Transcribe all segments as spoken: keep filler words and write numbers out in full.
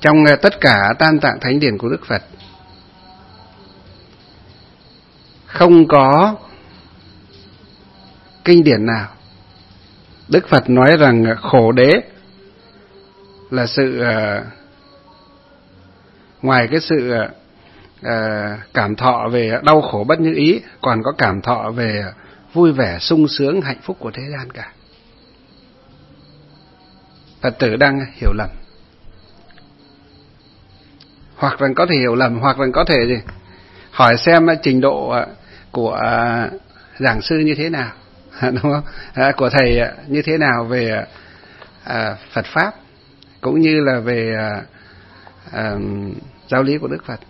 Trong tất cả Tam Tạng Thánh Điển của Đức Phật, không có kinh điển nào Đức Phật nói rằng khổ đế là sự uh, ngoài cái sự uh, cảm thọ về đau khổ bất như ý, còn có cảm thọ về vui vẻ sung sướng hạnh phúc của thế gian cả. Phật tử đang hiểu lầm, hoặc là có thể hiểu lầm, hoặc là có thể gì hỏi xem trình độ của giảng sư như thế nào, đúng không? À, của thầy như thế nào về à, Phật pháp, cũng như là về à, à, giáo lý của Đức Phật.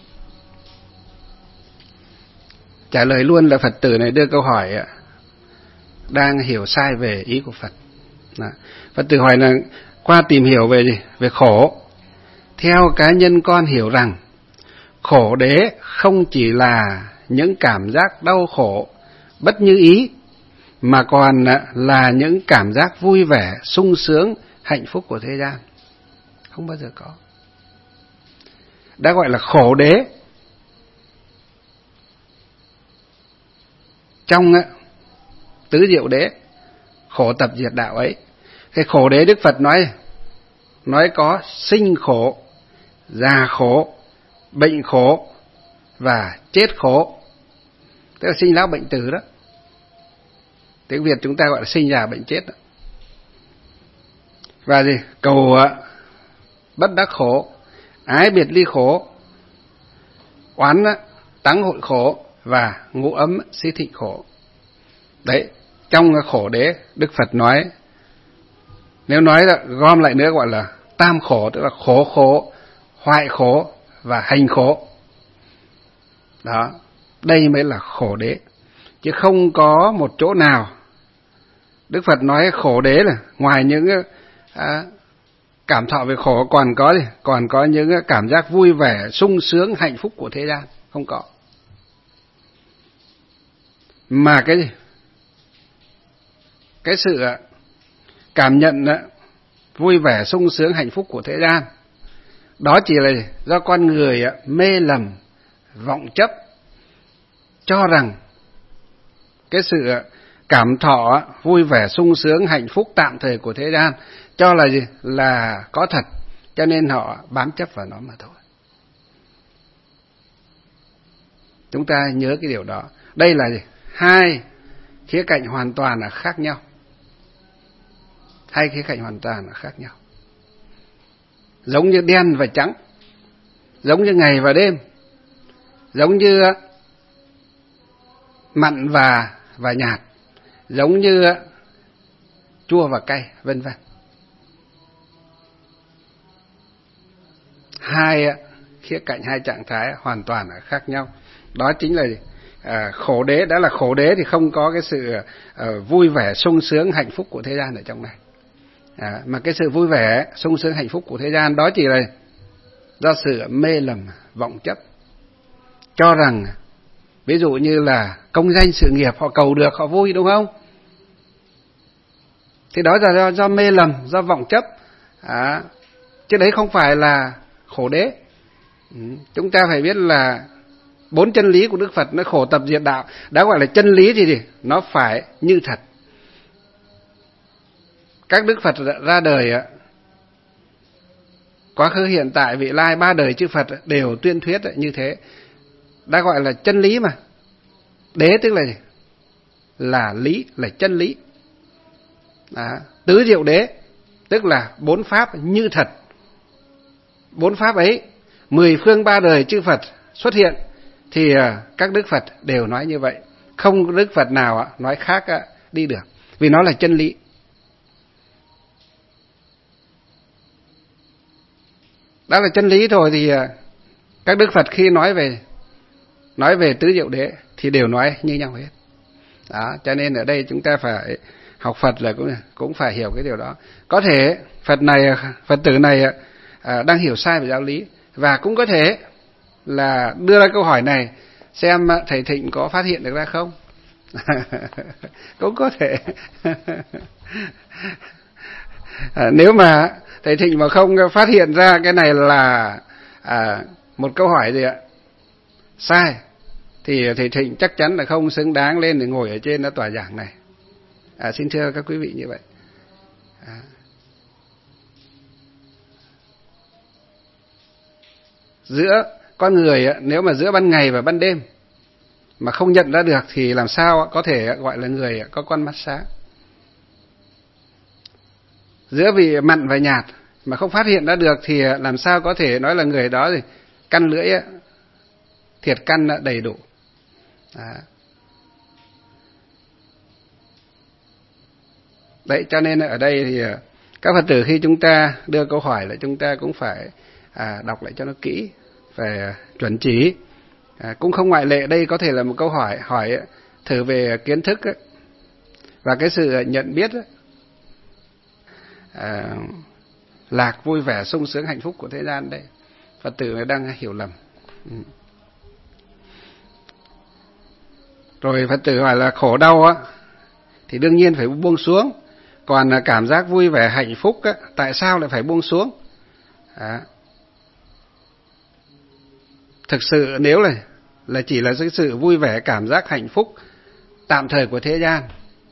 Trả lời luôn là Phật tử này đưa câu hỏi đang hiểu sai về ý của Phật. Đó. Phật tử hỏi là qua tìm hiểu về gì? Về khổ. Theo cá nhân con hiểu rằng khổ đế không chỉ là những cảm giác đau khổ, bất như ý, mà còn là những cảm giác vui vẻ, sung sướng, hạnh phúc của thế gian. Không bao giờ có. Đã gọi là khổ đế. Trong tứ diệu đế, khổ tập diệt đạo ấy, cái khổ đế Đức Phật nói, nói có sinh khổ, già khổ, bệnh khổ và chết khổ. Tức là sinh lão bệnh tử đó. Tiếng Việt chúng ta gọi là sinh già bệnh chết đó. Và gì? Cầu bất đắc khổ, ái biệt ly khổ, oán tắng hội khổ và ngũ ấm xí thịnh khổ. Đấy, trong khổ đế Đức Phật nói, nếu nói là gom lại nữa gọi là tam khổ, tức là khổ khổ, hoại khổ và hành khổ. Đó, đây mới là khổ đế. Chứ không có một chỗ nào Đức Phật nói khổ đế là ngoài những à, cảm thọ về khổ còn có gì? Còn có những cảm giác vui vẻ, sung sướng, hạnh phúc của thế gian. Không có. Mà cái gì? Cái sự cảm nhận vui vẻ, sung sướng, hạnh phúc của thế gian, đó chỉ là do con người mê lầm, vọng chấp, cho rằng cái sự cảm thọ vui vẻ, sung sướng, hạnh phúc tạm thời của thế gian cho là gì? Là có thật, cho nên họ bám chấp vào nó mà thôi. Chúng ta nhớ cái điều đó. Đây là gì? Hai khía cạnh hoàn toàn là khác nhau. Hai khía cạnh hoàn toàn là khác nhau. Giống như đen và trắng, giống như ngày và đêm, giống như mặn và và nhạt, giống như chua và cay, vân vân. Hai khía cạnh, hai trạng thái hoàn toàn là khác nhau. Đó chính là à, khổ đế. Đã là khổ đế thì không có cái sự à, vui vẻ, sung sướng, hạnh phúc của thế gian ở trong này. À, mà cái sự vui vẻ, sung sướng, hạnh phúc của thế gian đó chỉ là do sự mê lầm, vọng chấp, cho rằng ví dụ như là công danh sự nghiệp họ cầu được, họ vui, đúng không? Thì đó là do, do mê lầm, do vọng chấp. À, chứ đấy không phải là khổ đế. Ừ, chúng ta phải biết là bốn chân lý của Đức Phật nó khổ tập diệt đạo. Đã gọi là chân lý thì gì? Nó phải như thật. Các Đức Phật ra đời, quá khứ, hiện tại, vị lai, ba đời chư Phật đều tuyên thuyết như thế. Đã gọi là chân lý mà. Đế tức là gì? Là lý, là chân lý. Đó. Tứ diệu đế tức là bốn pháp như thật. Bốn pháp ấy, mười phương ba đời chư Phật xuất hiện thì các Đức Phật đều nói như vậy. Không Đức Phật nào nói khác đi được, vì nó là chân lý. Đó là chân lý rồi thì các Đức Phật khi nói về nói về tứ diệu đế thì đều nói như nhau hết. Đó, cho nên ở đây chúng ta phải học Phật là cũng cũng phải hiểu cái điều đó. Có thể Phật này, Phật tử này à, đang hiểu sai về giáo lý, và cũng có thể là đưa ra câu hỏi này xem thầy Thịnh có phát hiện được ra không. Cũng có thể. À, nếu mà thầy Thịnh mà không phát hiện ra cái này là à, một câu hỏi gì ạ sai, thì thầy Thịnh chắc chắn là không xứng đáng lên để ngồi ở trên tòa giảng này. À, xin thưa các quý vị như vậy. À. Giữa con người nếu mà giữa ban ngày và ban đêm mà không nhận ra được thì làm sao có thể gọi là người có con mắt sáng. Giữa vị mặn và nhạt mà không phát hiện ra được thì làm sao có thể nói là người đó thì căn lưỡi thiệt căn đầy đủ. À. Đấy, cho nên ở đây thì các Phật tử khi chúng ta đưa câu hỏi là chúng ta cũng phải à, đọc lại cho nó kỹ, phải chuẩn chỉ. À, cũng không ngoại lệ, đây có thể là một câu hỏi hỏi thử về kiến thức ấy, và cái sự nhận biết ấy, à, lạc vui vẻ sung sướng hạnh phúc của thế gian đây. Phật tử này đang hiểu lầm. Ừ. Rồi Phật tử hỏi là khổ đau á thì đương nhiên phải buông xuống. Còn cảm giác vui vẻ hạnh phúc á, tại sao lại phải buông xuống? À. Thực sự nếu là là chỉ là sự vui vẻ cảm giác hạnh phúc tạm thời của thế gian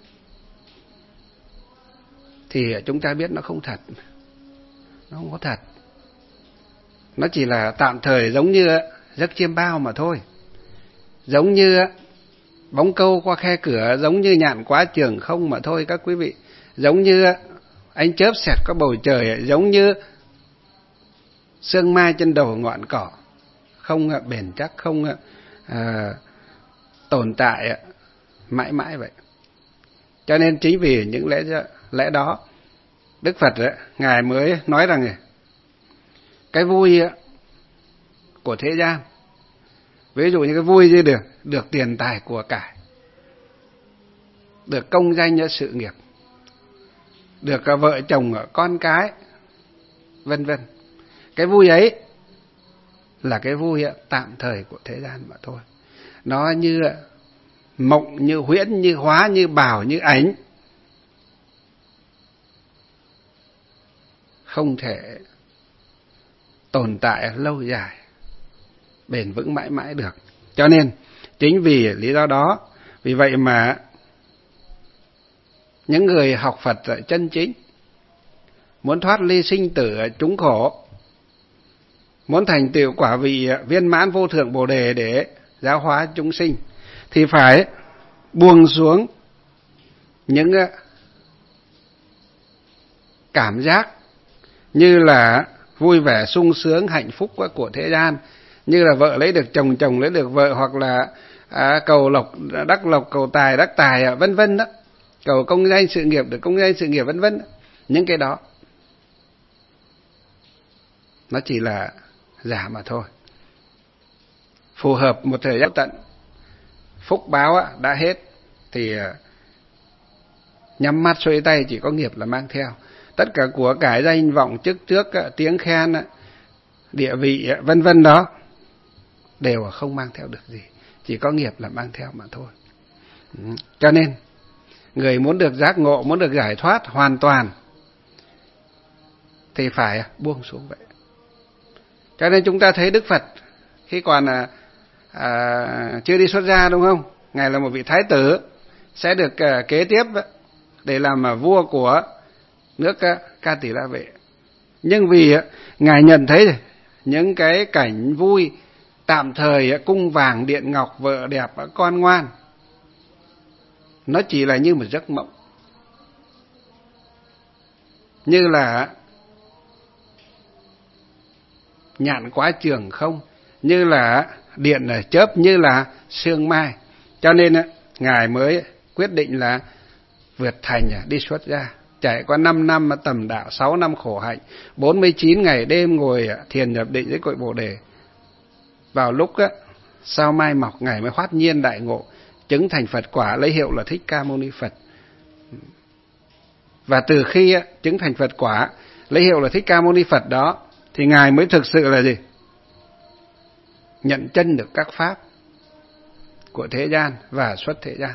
thì chúng ta biết nó không thật. Nó không có thật. Nó chỉ là tạm thời, giống như giấc chiêm bao mà thôi. Giống như bóng câu qua khe cửa, giống như nhạn quá trường không mà thôi các quý vị. Giống như ánh chớp xẹt qua bầu trời, giống như sương mai trên đầu ngọn cỏ, không bền chắc, không à, tồn tại mãi mãi vậy. Cho nên chính vì những lẽ lẽ đó, Đức Phật ấy, Ngài mới nói rằng cái vui của thế gian, ví dụ như cái vui như được được tiền tài của cải, được công danh ở sự nghiệp, được vợ chồng con cái, vân vân. Cái vui ấy là cái vui tạm thời của thế gian mà thôi. Nó như mộng, như huyễn, như hóa, như bảo, như ảnh, không thể tồn tại lâu dài, bền vững mãi mãi được. Cho nên chính vì lý do đó, vì vậy mà những người học Phật chân chính muốn thoát ly sinh tử trúng khổ, muốn thành tựu quả vị viên mãn vô thượng Bồ Đề để giáo hóa chúng sinh, thì phải buông xuống những cảm giác như là vui vẻ sung sướng hạnh phúc của thế gian, như là vợ lấy được chồng, chồng lấy được vợ, hoặc là à, cầu lộc đắc lộc, cầu tài đắc tài, vân vân đó, cầu công danh sự nghiệp được công danh sự nghiệp, vân vân. Những cái đó nó chỉ là giả mà thôi. Phù hợp một thời gian tận, phúc báo đã hết thì nhắm mắt xuôi tay chỉ có nghiệp là mang theo. Tất cả của cải danh vọng chức trước, tiếng khen, địa vị, vân vân đó đều không mang theo được gì, chỉ có nghiệp là mang theo mà thôi. Cho nên người muốn được giác ngộ, muốn được giải thoát hoàn toàn thì phải buông xuống vậy. Cho nên chúng ta thấy Đức Phật khi còn à, à, chưa đi xuất gia, đúng không? Ngài là một vị thái tử sẽ được à, kế tiếp để làm à, vua của nước à, Ca Tỳ La Vệ. Nhưng vì à, Ngài nhận thấy những cái cảnh vui tạm thời, à, cung vàng điện ngọc, vợ đẹp, à, con ngoan, nó chỉ là như một giấc mộng, như là nhạn quá trường không, như là điện chớp, như là sương mai. Cho nên Ngài mới quyết định là vượt thành đi xuất gia, trải qua năm năm tầm đạo, sáu năm khổ hạnh, bốn mươi chín ngày đêm ngồi thiền nhập định dưới cội Bồ Đề. Vào lúc sao mai mọc, Ngài mới hoát nhiên đại ngộ, chứng thành Phật quả, lấy hiệu là Thích Ca Mâu Ni Phật. Và từ khi chứng thành Phật quả, lấy hiệu là Thích Ca Mâu Ni Phật đó, thì Ngài mới thực sự là gì? Nhận chân được các pháp của thế gian và xuất thế gian.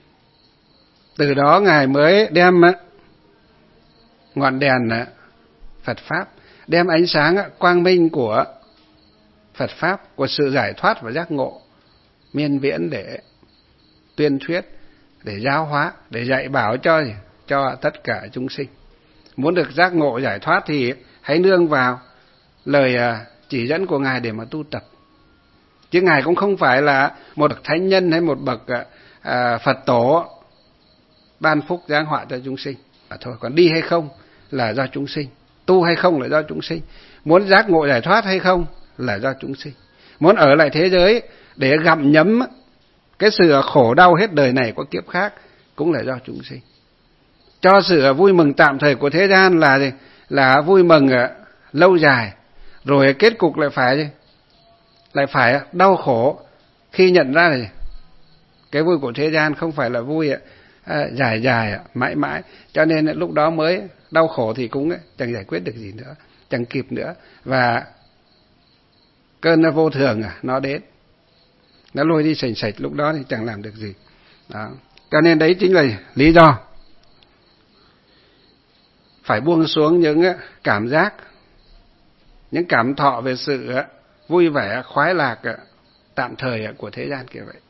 Từ đó Ngài mới đem ngọn đèn Phật Pháp, đem ánh sáng quang minh của Phật Pháp, của sự giải thoát và giác ngộ miên viễn để tuyên thuyết, để giáo hóa, để dạy bảo cho cho tất cả chúng sinh. Muốn được giác ngộ giải thoát thì hãy nương vào lời chỉ dẫn của Ngài để mà tu tập. Chứ Ngài cũng không phải là một bậc thánh nhân hay một bậc à, Phật tổ ban phúc giáng họa cho chúng sinh. À, thôi, còn đi hay không là do chúng sinh, tu hay không là do chúng sinh, muốn giác ngộ giải thoát hay không là do chúng sinh, muốn ở lại thế giới để gặm nhấm cái sự khổ đau hết đời này qua kiếp khác cũng là do chúng sinh. Cho sự vui mừng tạm thời của thế gian là gì? Là vui mừng lâu dài, rồi kết cục lại phải lại phải đau khổ khi nhận ra là cái vui của thế gian không phải là vui à, dài dài mãi mãi, cho nên lúc đó mới đau khổ thì cũng chẳng giải quyết được gì nữa, chẳng kịp nữa, và cơn vô thường à, nó đến, nó lôi đi sành sạch, lúc đó thì chẳng làm được gì. Đó. Cho nên đấy chính là lý do phải buông xuống những cảm giác, những cảm thọ về sự vui vẻ, khoái lạc tạm thời của thế gian kiểu vậy.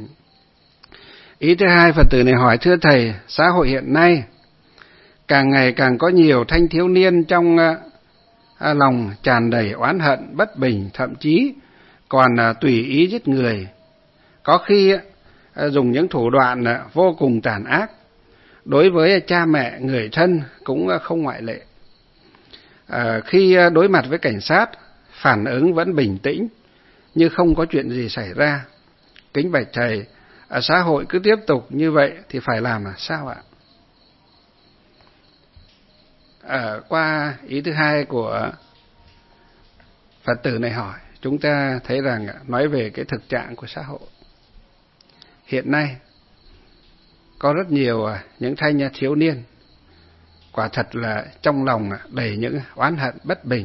Ý thứ hai, Phật tử này hỏi: thưa Thầy, xã hội hiện nay càng ngày càng có nhiều thanh thiếu niên trong lòng tràn đầy oán hận, bất bình, thậm chí còn tùy ý giết người. Có khi dùng những thủ đoạn vô cùng tàn ác, đối với cha mẹ, người thân cũng không ngoại lệ. À, khi đối mặt với cảnh sát, phản ứng vẫn bình tĩnh như không có chuyện gì xảy ra. Kính bạch Thầy, à, xã hội cứ tiếp tục như vậy thì phải làm sao ạ? À, qua ý thứ hai của Phật tử này hỏi, chúng ta thấy rằng nói về cái thực trạng của xã hội hiện nay, có rất nhiều những thanh thiếu niên quả thật là trong lòng đầy những oán hận bất bình,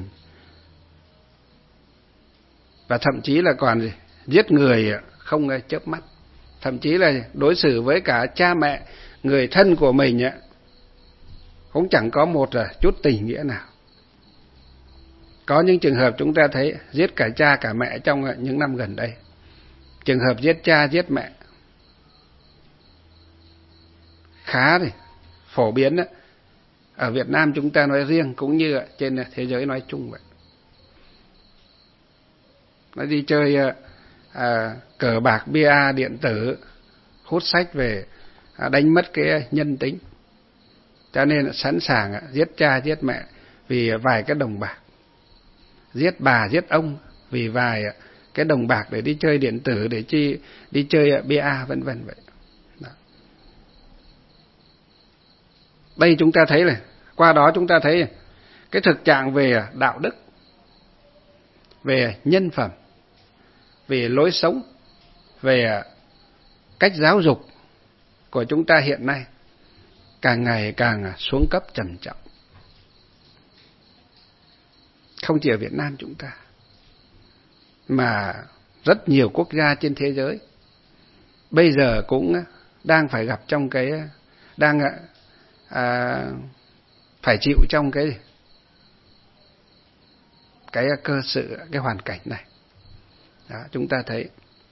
và thậm chí là còn gì? Giết người không chớp mắt, thậm chí là đối xử với cả cha mẹ, người thân của mình cũng chẳng có một chút tình nghĩa nào. Có những trường hợp chúng ta thấy giết cả cha cả mẹ trong những năm gần đây, trường hợp giết cha giết mẹ khá thì phổ biến đó. Ở Việt Nam chúng ta nói riêng cũng như trên thế giới nói chung vậy. Nó đi chơi à, cờ bạc, bia điện tử, hút sách về, à, đánh mất cái nhân tính, cho nên sẵn sàng à, giết cha giết mẹ vì vài cái đồng bạc, giết bà giết ông vì vài cái đồng bạc để đi chơi điện tử, để chi đi chơi bia vân vân vậy. Đó. Đây chúng ta thấy này, qua đó chúng ta thấy cái thực trạng về đạo đức, về nhân phẩm, về lối sống, về cách giáo dục của chúng ta hiện nay càng ngày càng xuống cấp trầm trọng. Không chỉ ở Việt Nam chúng ta, mà rất nhiều quốc gia trên thế giới bây giờ cũng đang phải gặp trong cái, đang à, phải chịu trong cái cái cơ sự, cái hoàn cảnh này. Đó, chúng ta thấy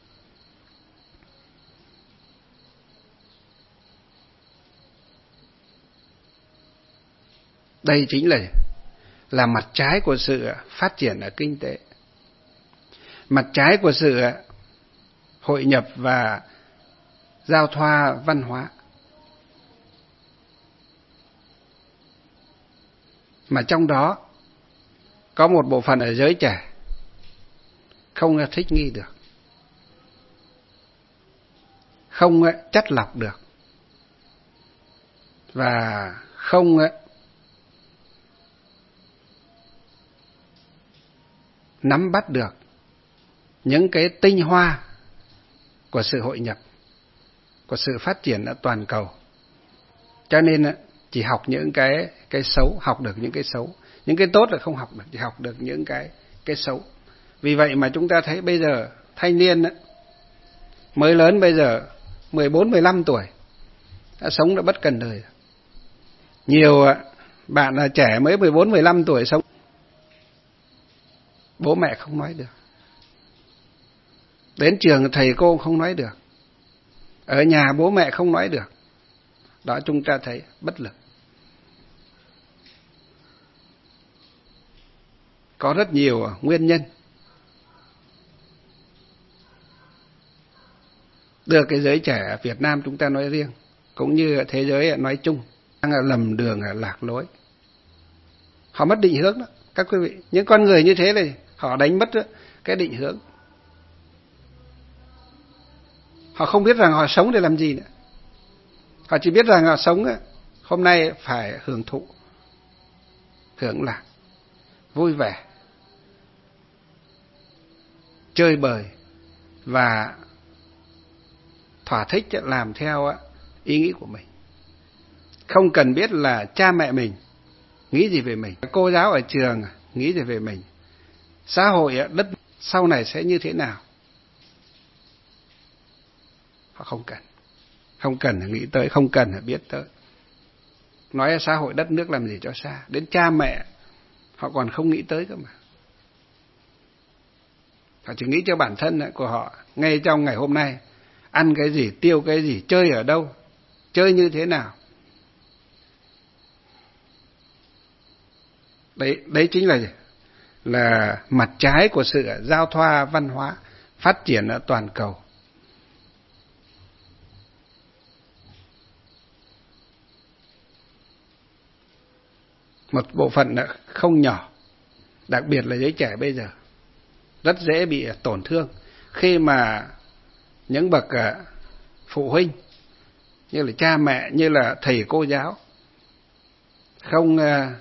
đây chính là là mặt trái của sự phát triển ở kinh tế, mặt trái của sự hội nhập và giao thoa văn hóa, mà trong đó có một bộ phận ở giới trẻ không thích nghi được, không chắt lọc được, và không nắm bắt được những cái tinh hoa của sự hội nhập, của sự phát triển ở toàn cầu. Cho nên chỉ học những cái cái xấu, học được những cái xấu, những cái tốt là không học được, chỉ học được những cái cái xấu. Vì vậy mà chúng ta thấy bây giờ thanh niên mới lớn bây giờ mười bốn mười lăm tuổi đã sống đã bất cần đời. Nhiều Bạn là trẻ mới mười bốn, mười lăm tuổi sống, bố mẹ không nói được. Đến trường thầy cô không nói được. Ở nhà bố mẹ không nói được. Đó, chúng ta thấy bất lực. Có rất nhiều nguyên nhân đưa cái giới trẻ Việt Nam chúng ta nói riêng cũng như thế giới nói chung đang là lầm đường, lạc lối. Họ mất định hướng đó, các quý vị. Những con người như thế này họ đánh mất cái định hướng. Họ không biết rằng họ sống để làm gì nữa. Họ chỉ biết rằng họ sống hôm nay phải hưởng thụ, hưởng lạc, vui vẻ, chơi bời và thỏa thích làm theo ý nghĩ của mình. Không cần biết là cha mẹ mình nghĩ gì về mình, cô giáo ở trường nghĩ gì về mình, xã hội, đất sau này sẽ như thế nào. Họ không cần. Không cần nghĩ tới, không cần biết tới. Nói xã hội đất nước làm gì cho xa. Đến cha mẹ họ còn không nghĩ tới cơ mà. Họ chỉ nghĩ cho bản thân của họ. Ngay trong ngày hôm nay, ăn cái gì, tiêu cái gì, chơi ở đâu, chơi như thế nào. Đấy, đấy chính là là mặt trái của sự giao thoa văn hóa phát triển ở toàn cầu. Một bộ phận không nhỏ, đặc biệt là giới trẻ bây giờ, rất dễ bị tổn thương khi mà những bậc phụ huynh như là cha mẹ, như là thầy cô giáo không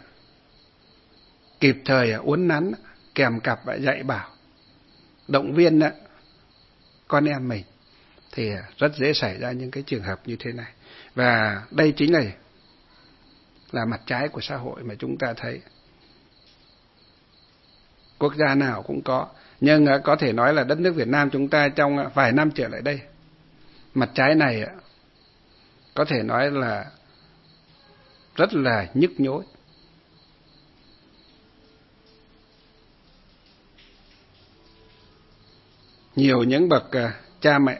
kịp thời uốn nắn, kèm cặp dạy bảo, động viên con em mình, thì rất dễ xảy ra những cái trường hợp như thế này. Và đây chính là là mặt trái của xã hội mà chúng ta thấy. Quốc gia nào cũng có, nhưng có thể nói là đất nước Việt Nam chúng ta trong vài năm trở lại đây, mặt trái này có thể nói là rất là nhức nhối. Nhiều những bậc cha mẹ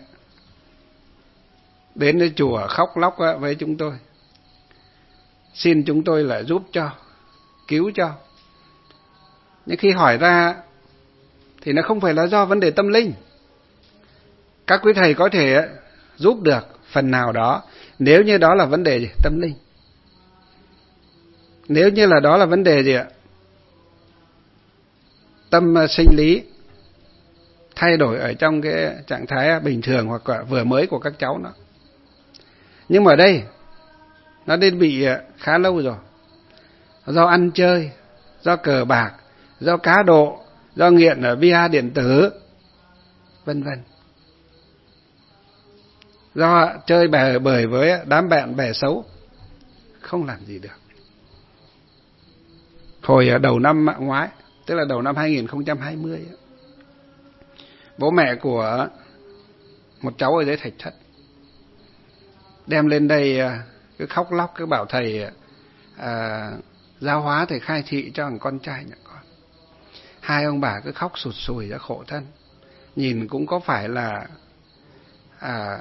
đến với chùa khóc lóc với chúng tôi, xin chúng tôi là giúp cho, cứu cho. Nhưng khi hỏi ra thì nó không phải là do vấn đề tâm linh. Các quý thầy có thể giúp được phần nào đó nếu như đó là vấn đề gì? Tâm linh. Nếu như là đó là vấn đề gì ạ? Tâm sinh lý thay đổi ở trong cái trạng thái bình thường hoặc là vừa mới của các cháu nó. Nhưng mà ở đây nó đến bị khá lâu rồi. Do ăn chơi, do cờ bạc, do cá độ, do nghiện ở bia điện tử, vân vân. Do chơi bè bời với đám bạn bè xấu, không làm gì được. Hồi đầu năm ngoái, tức là đầu năm hai nghìn không trăm hai mươi, bố mẹ của một cháu ở dưới Thạch Thất đem lên đây cứ khóc lóc, cứ bảo thầy à, giáo hóa, thầy khai thị cho thằng con trai nhà con. Hai ông bà cứ khóc sụt sùi ra khổ thân. Nhìn cũng có phải là à,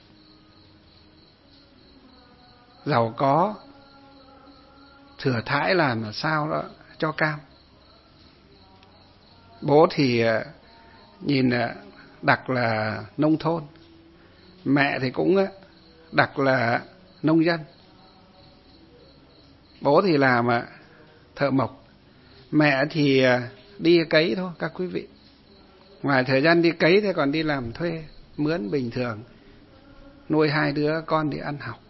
giàu có, thừa thãi làm là sao đó cho cam. Bố thì nhìn đặc là nông thôn, mẹ thì cũng đặc là nông dân. Bố thì làm thợ mộc, mẹ thì đi cấy thôi các quý vị. Ngoài thời gian đi cấy thì còn đi làm thuê, mướn bình thường, nuôi hai đứa con đi ăn học.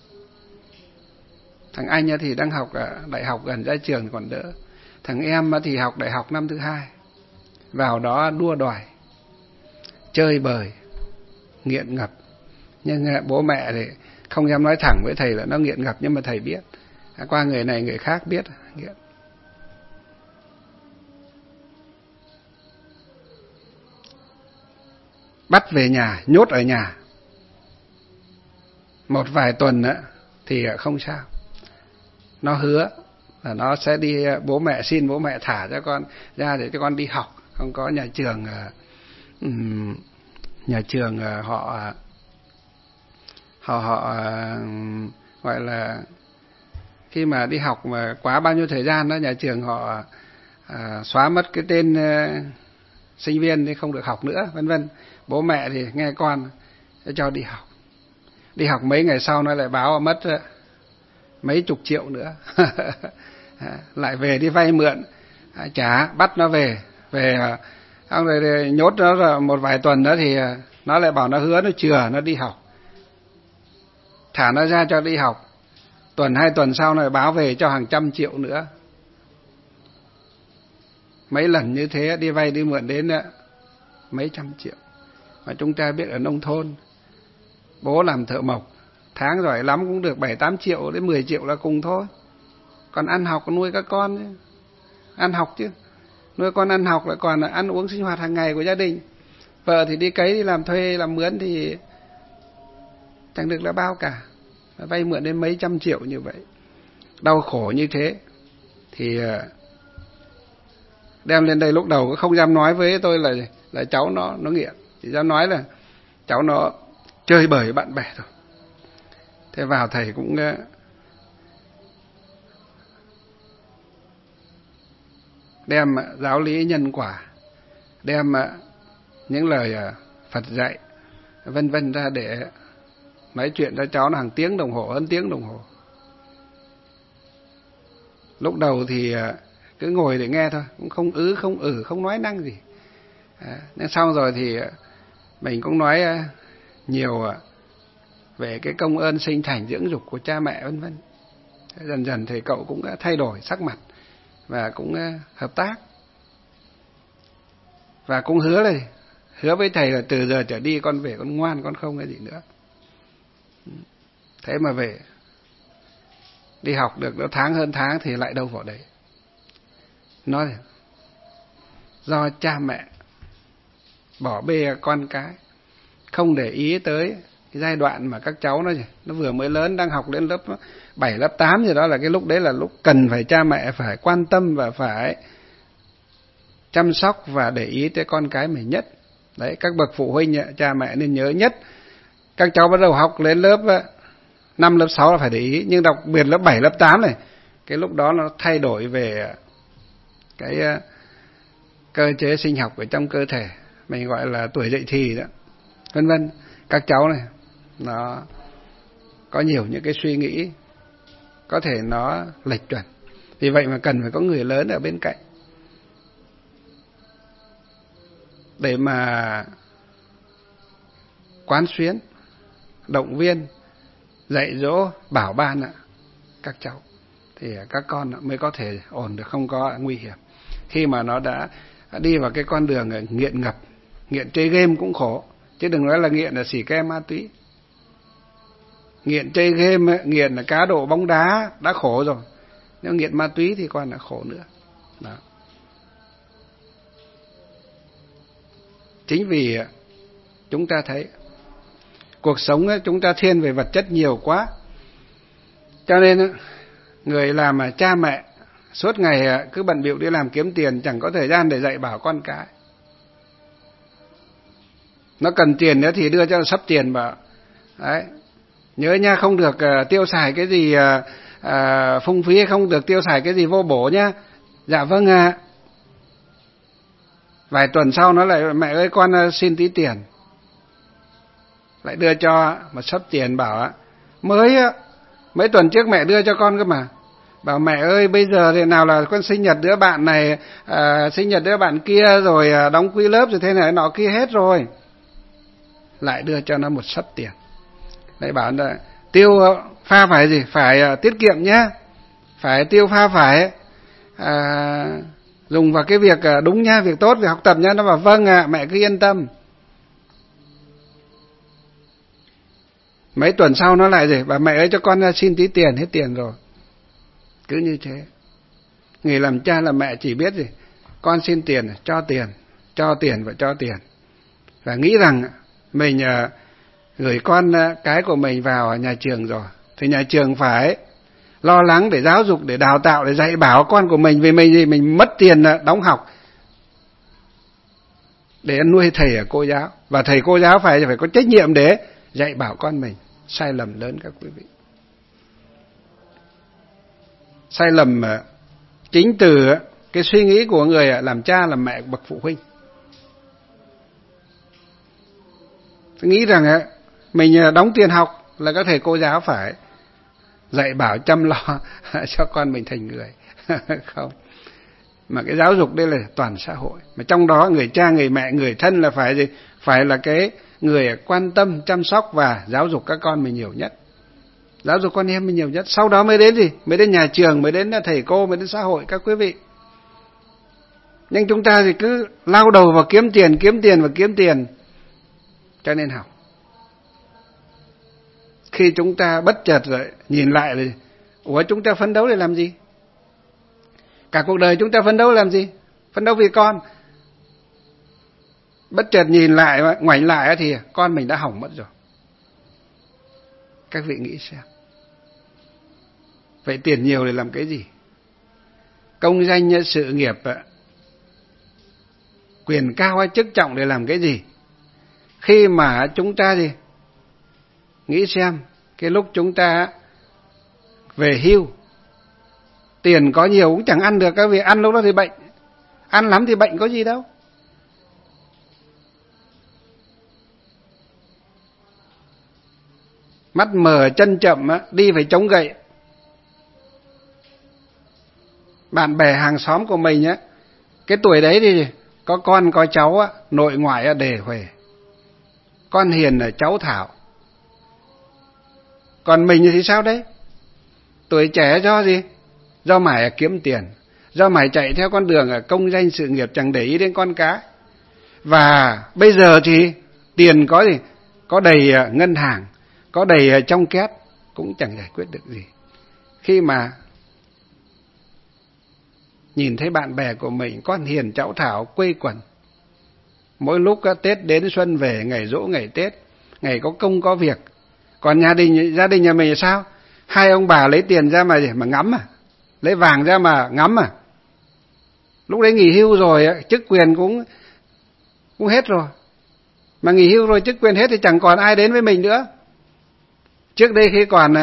Thằng anh thì đang học ở đại học gần ra trường còn đỡ. Thằng em thì học đại học năm thứ hai, vào đó đua đòi, chơi bời, nghiện ngập. Nhưng bố mẹ thì không dám nói thẳng với thầy là nó nghiện ngập, nhưng mà thầy biết. Qua người này người khác biết nghiện. Bắt về nhà, nhốt ở nhà một vài tuần thì không sao. Nó hứa là nó sẽ đi, bố mẹ xin bố mẹ thả cho con ra để cho con đi học. Không có nhà trường um, nhà trường họ họ họ gọi là khi mà đi học mà quá bao nhiêu thời gian đó, nhà trường họ à, xóa mất cái tên uh, sinh viên thì không được học nữa, vân vân. Bố mẹ thì nghe con cho đi học, đi học mấy ngày sau nó lại báo mất uh, mấy chục triệu nữa. Lại về đi vay mượn, à, trả, bắt nó về về ông rồi nhốt nó rồi một vài tuần đó thì nó lại bảo nó hứa nó chừa nó đi học, thả nó ra cho đi học. Tuần hai tuần sau lại báo về cho hàng trăm triệu nữa. Mấy lần như thế đi vay đi mượn đến mấy trăm triệu. Mà chúng ta biết ở nông thôn, bố làm thợ mộc, tháng giỏi lắm cũng được bảy tám triệu đến mười triệu là cùng thôi. Còn ăn học nuôi các con chứ. Ăn học chứ. Nuôi con ăn học lại còn là ăn uống sinh hoạt hàng ngày của gia đình. Vợ thì đi cấy, đi làm thuê, làm mướn thì chẳng được là bao cả. Vay mượn đến mấy trăm triệu như vậy. Đau khổ như thế thì đem lên đây lúc đầu không dám nói với tôi là là cháu nó nó nghiện, chỉ dám nói là cháu nó chơi bời bạn bè thôi. Thế vào thầy cũng đem giáo lý nhân quả, đem những lời Phật dạy vân vân ra để nói chuyện cho cháu nó hàng tiếng đồng hồ, hơn tiếng đồng hồ. Lúc đầu thì cứ ngồi để nghe thôi, cũng không ứ không ử không nói năng gì. À, nhưng xong rồi thì mình cũng nói nhiều về cái công ơn sinh thành dưỡng dục của cha mẹ vân vân. Dần dần thì cậu cũng đã thay đổi sắc mặt và cũng hợp tác, và cũng hứa này, hứa với thầy là từ giờ trở đi con về con ngoan, con không cái gì nữa. Thế mà về đi học được nó tháng hơn tháng thì lại đâu vào đấy. Nói do cha mẹ bỏ bê con cái, không để ý tới cái giai đoạn mà các cháu nó nó vừa mới lớn, đang học đến lớp bảy, lớp tám gì đó, là cái lúc đấy là lúc cần phải cha mẹ phải quan tâm và phải chăm sóc và để ý tới con cái mình nhất. Đấy, các bậc phụ huynh cha mẹ nên nhớ nhất. Các cháu bắt đầu học lên lớp năm, lớp sáu là phải để ý, nhưng đặc biệt lớp bảy, lớp tám này, cái lúc đó nó thay đổi về cái cơ chế sinh học ở trong cơ thể, mình gọi là tuổi dậy thì đó, vân vân. Các cháu này nó có nhiều những cái suy nghĩ có thể nó lệch chuẩn, vì vậy mà cần phải có người lớn ở bên cạnh để mà quán xuyến, động viên, dạy dỗ, bảo ban ạ các cháu, thì các con mới có thể ổn được, không có nguy hiểm. Khi mà nó đã đi vào cái con đường nghiện ngập, nghiện chơi game cũng khổ, chứ đừng nói là nghiện là xỉ ke ma túy. Nghiện chơi game, nghiện là cá độ bóng đá đã khổ rồi, nếu nghiện ma túy thì còn là khổ nữa. Đó. Chính vì chúng ta thấy cuộc sống chúng ta thiên về vật chất nhiều quá, cho nên người làm mà cha mẹ suốt ngày cứ bận bịu đi làm kiếm tiền, chẳng có thời gian để dạy bảo con cái. Nó cần tiền nữa thì đưa cho nó sắp tiền vào. Đấy, nhớ nha, không được uh, tiêu xài cái gì uh, uh, phung phí, không được tiêu xài cái gì vô bổ nhá. Dạ vâng ạ. À. Vài tuần sau nó lại mẹ ơi con uh, xin tí tiền, lại đưa cho một sắp tiền, bảo mới mấy tuần trước mẹ đưa cho con cơ mà, bảo mẹ ơi bây giờ thì nào là con sinh nhật đứa bạn này, à, sinh nhật đứa bạn kia, rồi à, đóng quỹ lớp rồi thế này nọ kia hết rồi, lại đưa cho nó một sấp tiền. Lại bảo là tiêu pha phải gì, phải à, tiết kiệm nhá, phải tiêu pha phải à, dùng vào cái việc à, đúng nhá, việc tốt, việc học tập nhá. Nó bảo vâng ạ, à, mẹ cứ yên tâm. Mấy tuần sau nó lại gì, bà mẹ ơi cho con xin tí tiền, hết tiền rồi. Cứ như thế. Người làm cha làm mẹ chỉ biết gì, con xin tiền, cho tiền, cho tiền và cho tiền. Và nghĩ rằng mình gửi con cái của mình vào nhà trường rồi, thì nhà trường phải lo lắng để giáo dục, để đào tạo, để dạy bảo con của mình. Vì mình thì mình mất tiền đóng học để nuôi thầy ở cô giáo, và thầy cô giáo phải phải có trách nhiệm để dạy bảo con mình. Sai lầm lớn các quý vị. Sai lầm chính từ cái suy nghĩ của người làm cha làm mẹ, bậc phụ huynh. Nghĩ rằng mình đóng tiền học là các thầy cô giáo phải dạy bảo chăm lo cho con mình thành người. Không. Mà cái giáo dục đây là toàn xã hội. Mà trong đó người cha, người mẹ, người thân là phải gì? Phải là cái người quan tâm, chăm sóc và giáo dục các con mình nhiều nhất. Giáo dục con em mình nhiều nhất. Sau đó mới đến gì? Mới đến nhà trường, mới đến thầy cô, mới đến xã hội các quý vị. Nhưng chúng ta thì cứ lao đầu vào kiếm tiền, kiếm tiền và kiếm tiền. Cho nên học. Khi chúng ta bất chợt rồi nhìn lại thì ủa chúng ta phấn đấu để làm gì? Cả cuộc đời chúng ta phấn đấu làm gì? Phấn đấu vì con. Bất chợt nhìn lại, ngoảnh lại thì con mình đã hỏng mất rồi. Các vị nghĩ xem. Vậy tiền nhiều để làm cái gì? Công danh sự nghiệp, quyền cao hay chức trọng để làm cái gì? Khi mà chúng ta gì? Nghĩ xem, cái lúc chúng ta về hưu, tiền có nhiều cũng chẳng ăn được các vị, ăn lúc đó thì bệnh. Ăn lắm thì bệnh có gì đâu. Mắt mờ chân chậm đi phải chống gậy. Bạn bè hàng xóm của mình á, cái tuổi đấy thì có con có cháu á, nội ngoại đề huề. Con hiền là cháu thảo. Còn mình thì sao đấy? Tuổi trẻ do gì? Do mải kiếm tiền, do mải chạy theo con đường công danh sự nghiệp, chẳng để ý đến con cái. Và bây giờ thì tiền có gì? Có đầy ngân hàng, có đầy trong két, cũng chẳng giải quyết được gì. Khi mà nhìn thấy bạn bè của mình, con hiền cháu thảo quây quần, mỗi lúc Tết đến xuân về, ngày giỗ ngày Tết, ngày có công có việc. Còn nhà đình, gia đình nhà mình là sao? Hai ông bà lấy tiền ra mà mà ngắm à? Lấy vàng ra mà ngắm à? Lúc đấy nghỉ hưu rồi, chức quyền cũng cũng hết rồi. Mà nghỉ hưu rồi, chức quyền hết thì chẳng còn ai đến với mình nữa. Trước đây khi còn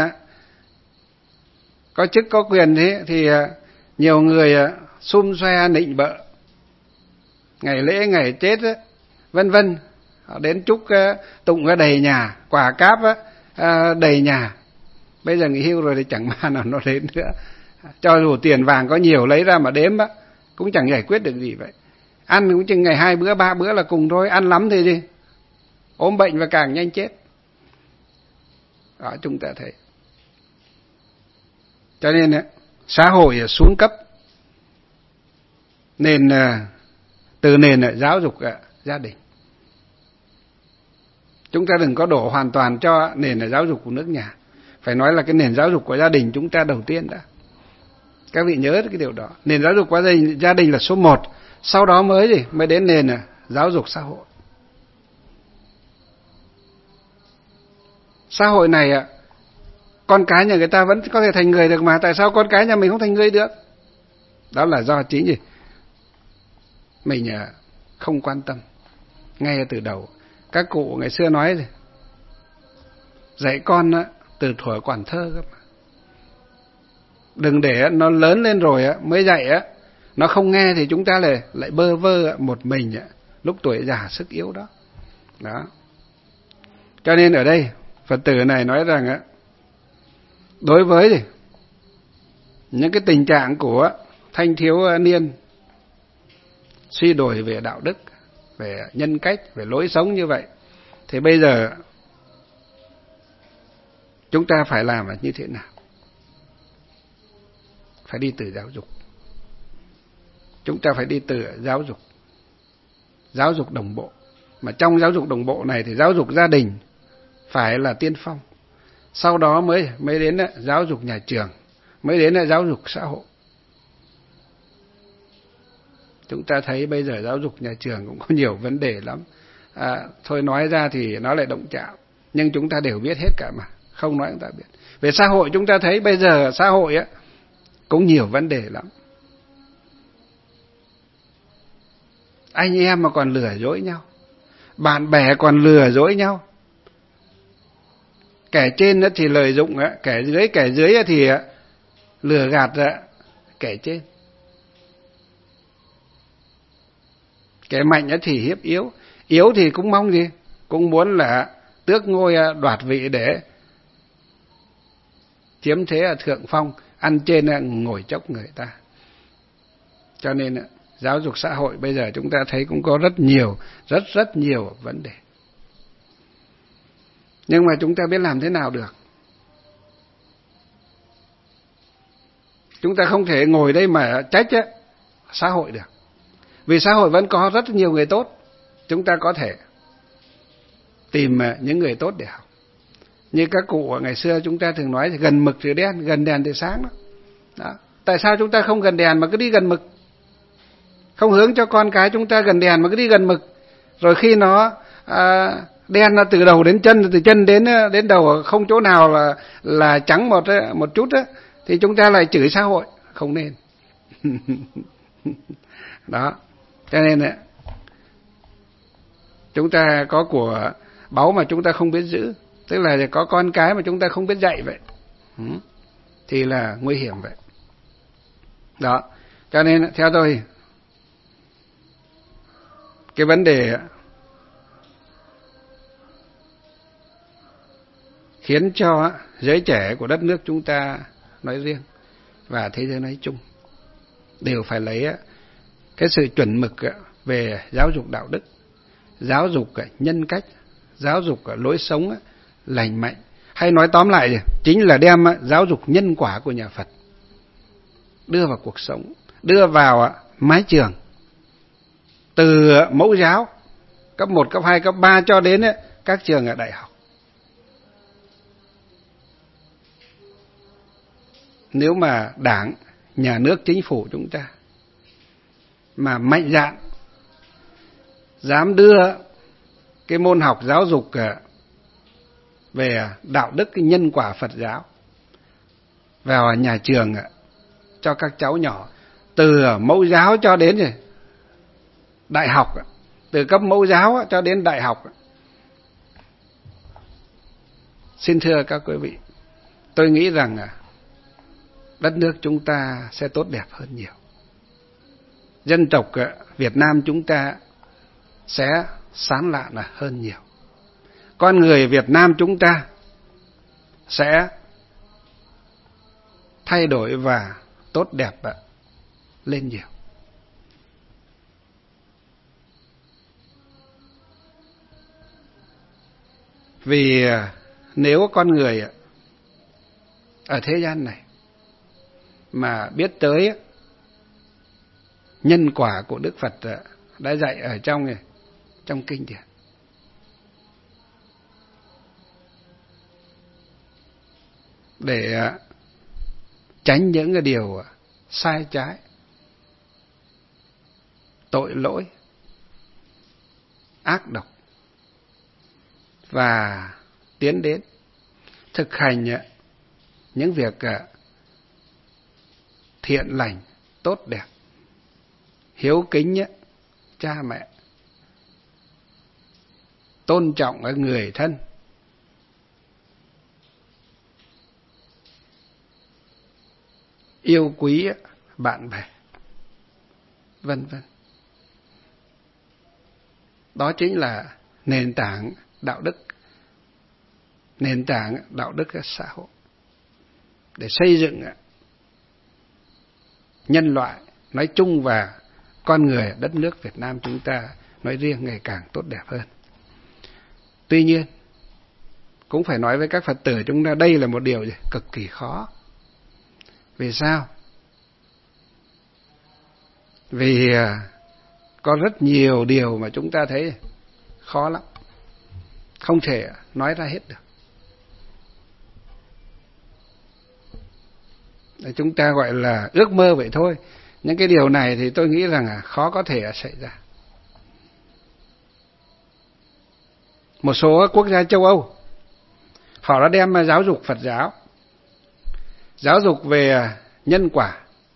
có chức có quyền thế thì nhiều người xum xoe nịnh bợ, ngày lễ ngày Tết vân vân, họ đến chúc tụng đầy nhà, quà cáp đầy nhà. Bây giờ nghỉ hưu rồi thì chẳng ma nào nó đến nữa. Cho dù tiền vàng có nhiều lấy ra mà đếm cũng chẳng giải quyết được gì vậy. Ăn cũng chừng ngày hai bữa ba bữa là cùng thôi, ăn lắm thì gì? Ốm bệnh và càng nhanh chết. Đó chúng ta thấy. Cho nên xã hội xuống cấp, nên từ nền giáo dục gia đình. Chúng ta đừng có đổ hoàn toàn cho nền giáo dục của nước nhà. Phải nói là cái nền giáo dục của gia đình chúng ta đầu tiên đã. Các vị nhớ cái điều đó. Nền giáo dục của gia đình, gia đình là số một. Sau đó mới gì? Mới đến nền giáo dục xã hội. Xã hội này con cái nhà người ta vẫn có thể thành người được mà. Tại sao con cái nhà mình không thành người được? Đó là do chính gì? Mình không quan tâm ngay từ đầu. Các cụ ngày xưa nói gì? Dạy con từ thuở còn thơ cơ mà. Đừng để nó lớn lên rồi mới dạy, nó không nghe thì chúng ta lại lại bơ vơ một mình lúc tuổi già sức yếu đó. Đó. Cho nên ở đây Phật tử này nói rằng đối với những cái tình trạng của thanh thiếu niên suy đổi về đạo đức, về nhân cách, về lối sống như vậy, thì bây giờ chúng ta phải làm như thế nào? Phải đi từ giáo dục. Chúng ta phải đi từ giáo dục. Giáo dục đồng bộ. Mà trong giáo dục đồng bộ này thì giáo dục gia đình phải là tiên phong. Sau đó mới mới đến giáo dục nhà trường, mới đến giáo dục xã hội. Chúng ta thấy bây giờ giáo dục nhà trường cũng có nhiều vấn đề lắm. À, thôi nói ra thì nó lại động chạm. Nhưng chúng ta đều biết hết cả mà. Không nói chúng ta biết. Về xã hội chúng ta thấy bây giờ xã hội á cũng nhiều vấn đề lắm. Anh em mà còn lừa dối nhau, bạn bè còn lừa dối nhau. Kẻ trên thì lợi dụng, kẻ dưới kẻ dưới thì lừa gạt kẻ trên. Kẻ mạnh thì hiếp yếu, yếu thì cũng mong gì? Cũng muốn là tước ngôi đoạt vị để chiếm thế thượng phong, ăn trên ngồi chốc người ta. Cho nên giáo dục xã hội bây giờ chúng ta thấy cũng có rất nhiều, rất rất nhiều vấn đề. Nhưng mà chúng ta biết làm thế nào được? Chúng ta không thể ngồi đây mà trách á, xã hội được. Vì xã hội vẫn có rất nhiều người tốt. Chúng ta có thể tìm những người tốt để học. Như các cụ ngày xưa chúng ta thường nói thì gần mực thì đen, gần đèn thì sáng đó. Đó. Tại sao chúng ta không gần đèn mà cứ đi gần mực? Không hướng cho con cái chúng ta gần đèn mà cứ đi gần mực. Rồi khi nó à, đen nó từ đầu đến chân, từ chân đến đến đầu không chỗ nào là là trắng một một chút á, thì chúng ta lại chửi xã hội, không nên. Đó. Cho nên á, chúng ta có của báu mà chúng ta không biết giữ, tức là có con cái mà chúng ta không biết dạy vậy, thì là nguy hiểm vậy. Đó. Cho nên theo tôi, cái vấn đề khiến cho giới trẻ của đất nước chúng ta nói riêng và thế giới nói chung đều phải lấy cái sự chuẩn mực về giáo dục đạo đức, giáo dục nhân cách, giáo dục lối sống lành mạnh, hay nói tóm lại chính là đem giáo dục nhân quả của nhà Phật đưa vào cuộc sống, đưa vào mái trường, từ mẫu giáo cấp một, cấp hai, cấp ba cho đến các trường ở đại học. Nếu mà Đảng, Nhà nước, Chính phủ chúng ta mà mạnh dạn dám đưa cái môn học giáo dục về đạo đức, cái nhân quả Phật giáo vào nhà trường cho các cháu nhỏ, từ mẫu giáo cho đến đại học, từ cấp mẫu giáo cho đến đại học. Xin thưa các quý vị, tôi nghĩ rằng đất nước chúng ta sẽ tốt đẹp hơn nhiều. Dân tộc Việt Nam chúng ta sẽ sáng lạn hơn nhiều. Con người Việt Nam chúng ta sẽ thay đổi và tốt đẹp lên nhiều. Vì nếu con người ở thế gian này mà biết tới nhân quả của Đức Phật đã dạy ở trong trong kinh điển, để tránh những cái điều sai trái, tội lỗi, ác độc, và tiến đến thực hành những việc thiện lành, tốt đẹp, hiếu kính cha mẹ, tôn trọng ở người thân, yêu quý bạn bè, vân vân. Đó chính là nền tảng đạo đức, nền tảng đạo đức xã hội để xây dựng nhân loại nói chung và con người đất nước Việt Nam chúng ta nói riêng ngày càng tốt đẹp hơn. Tuy nhiên, cũng phải nói với các Phật tử chúng ta đây là một điều gì? Cực kỳ khó. Vì sao? Vì có rất nhiều điều mà chúng ta thấy khó lắm, không thể nói ra hết được. Chúng ta gọi là ước mơ vậy thôi. Những cái điều này thì tôi nghĩ rằng là khó có thể xảy ra. Một số quốc gia châu Âu, họ đã đem giáo dục Phật giáo giáo dục về nhân quả,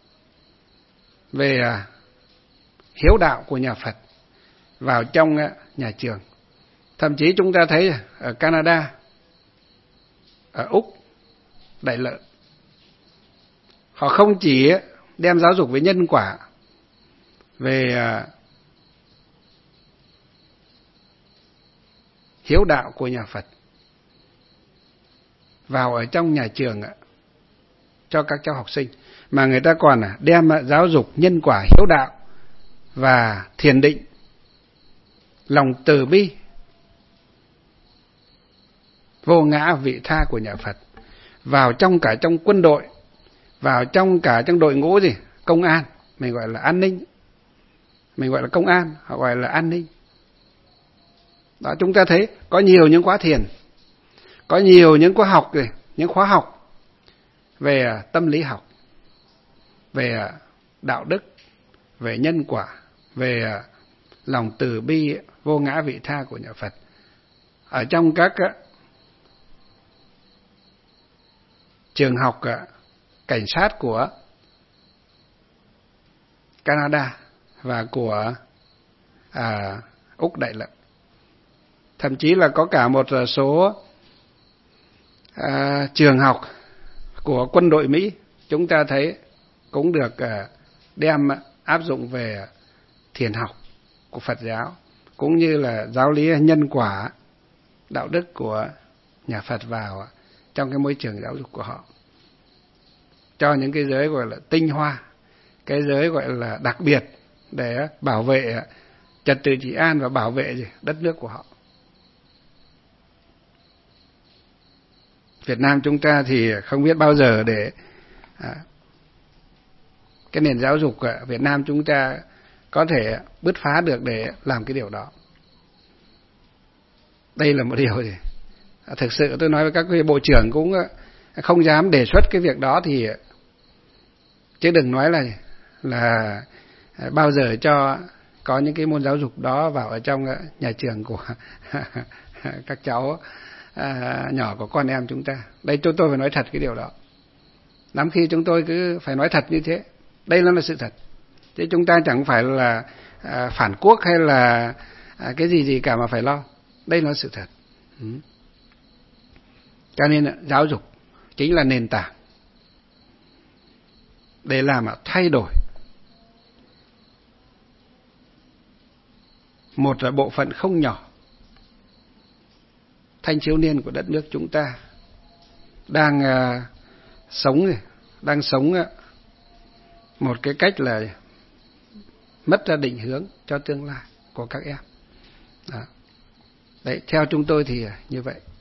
về hiếu đạo của nhà Phật vào trong nhà trường. Thậm chí chúng ta thấy ở Canada, ở Úc, Đại Lợi, họ không chỉ đem giáo dục về nhân quả, về hiếu đạo của nhà Phật vào ở trong nhà trường cho các cháu học sinh, mà người ta còn đem giáo dục nhân quả, hiếu đạo và thiền định, lòng từ bi, vô ngã vị tha của nhà Phật vào trong cả trong quân đội, vào trong cả trong đội ngũ gì công an, mình gọi là an ninh, mình gọi là công an, họ gọi là an ninh. Đó, chúng ta thấy có nhiều những khóa thiền, có nhiều những khóa học này, những khóa học về tâm lý học, về đạo đức, về nhân quả, về lòng từ bi, vô ngã vị tha của nhà Phật ở trong các trường học cảnh sát của Canada và của à, Úc Đại Lợi. Thậm chí là có cả một số à, trường học của quân đội Mỹ, chúng ta thấy cũng được à, đem áp dụng về thiền học của Phật giáo, cũng như là giáo lý nhân quả, đạo đức của nhà Phật vào trong cái môi trường giáo dục của họ, cho những cái giới gọi là tinh hoa, cái giới gọi là đặc biệt để bảo vệ trật tự trị an và bảo vệ gì đất nước của họ. Việt Nam chúng ta thì không biết bao giờ để à, cái nền giáo dục ở Việt Nam chúng ta có thể bứt phá được để làm cái điều đó. Đây là một điều gì à, thực sự tôi nói với các quý bộ trưởng cũng không dám đề xuất cái việc đó, thì chứ đừng nói là là bao giờ cho có những cái môn giáo dục đó vào ở trong nhà trường của các cháu à, nhỏ của con em chúng ta. Đây chúng tôi phải nói thật cái điều đó. Lắm khi chúng tôi cứ phải nói thật như thế. Đây là sự thật. Chứ chúng ta chẳng phải là à, phản quốc hay là à, cái gì gì cả mà phải lo. Đây là sự thật. Ừ. Cho nên giáo dục chính là nền tảng để làm thay đổi một bộ phận không nhỏ thanh thiếu niên của đất nước chúng ta đang uh, sống đang sống uh, một cái cách là mất ra định hướng cho tương lai của các em. Đó. Đấy, theo chúng tôi thì như vậy.